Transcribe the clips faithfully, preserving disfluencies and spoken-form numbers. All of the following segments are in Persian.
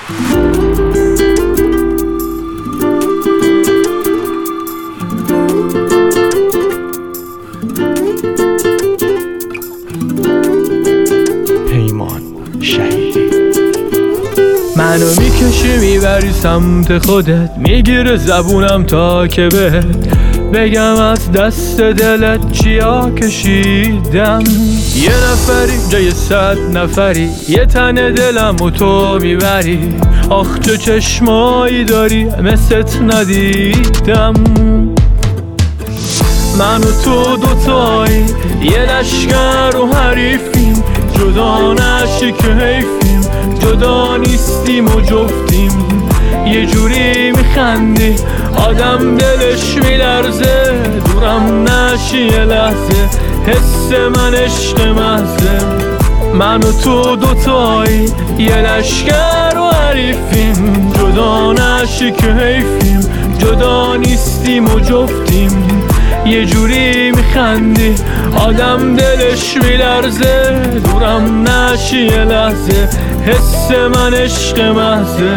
پیمان شهیدی. منو میکشی میبری سمت خودت، میگیره زبونم تا که بهت بگم از دست دلت چیا کشیدم. یه نفری جای صد نفری، یه تن دلم و تو میبری. آخ چه چشمایی داری مثلت ندیدم. من و تو دوتایی یه لشکر و حریفیم، جدا نشی که حیفیم، جدا نیستیم و جفتیم. یه جوری میخندی آدم دلش میلرزه، دورم نشی یه لحظه، حس من عشق محضه. من و تو دوتایی یه لشکر و حریفیم، جدا نشی که حیفیم، جدا نیستیم و جفتیم. یه جوری میخندی آدم دلش میلرزه، دورم نشی یه لحظه، حس من عشق محضه.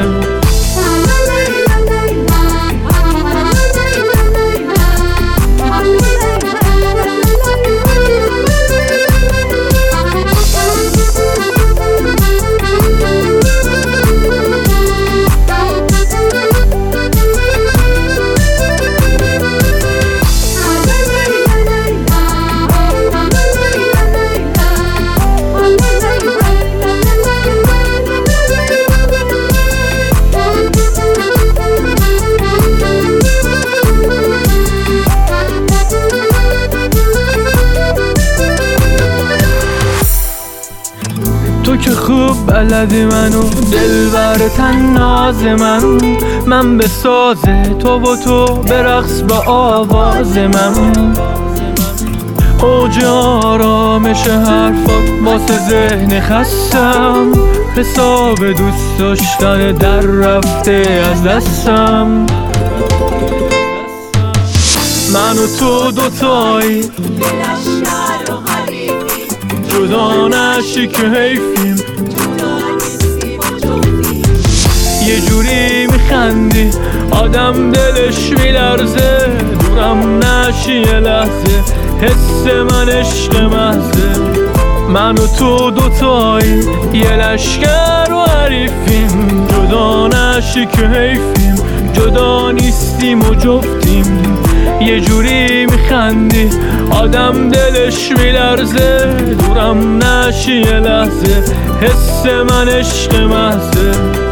تو که خوب بلدی منو دلبر تناز من، من به ساز تو و تو برقص با آواز من. اوج آرامش حرفات واسه ذهن خستم، حساب دوست داشتن در رفته از دستم. من و تو دوتایی جدا نشی که حیفیم، یه جوری میخندی آدم دلش میلرزه، دورم نشی یه لحظه، حس من عشق محضه. من و تو دوتایی یه لشکر و حریفیم، جدا نشی که حیفیم، جدا نیستیم و جفتیم. یه جوری میخندی آدم دلش میلرزه، دورم نشی یه لحظه، حس من عشق محضه.